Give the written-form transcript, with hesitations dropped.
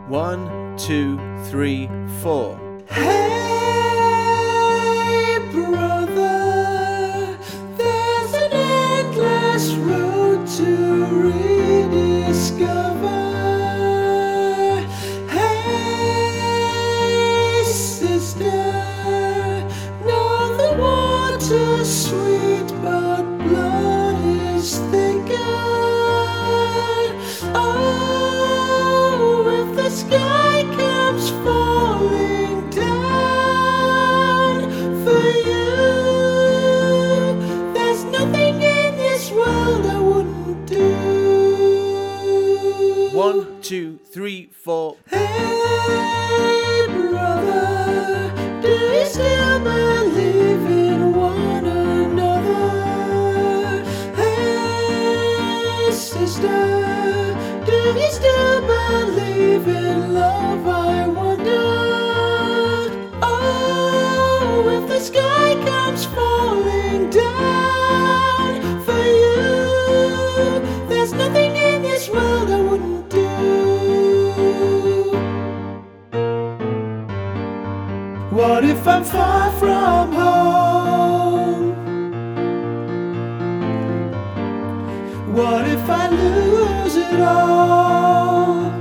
1, 2, 3, 4. Hey brother, there's an endless road to rediscover. Hey sister, know the water's sweet but blood is thicker. Oh, if the sky comes falling down for you, there's nothing in this world I wouldn't do. 1, 2, 3, 4. Hey brother, do you still believe in one another? Hey sister, do you still believe in love, I wonder? Oh, if the sky comes falling down for you, there's nothing in this world I wouldn't do. What if I'm far from home? What if I lose it all?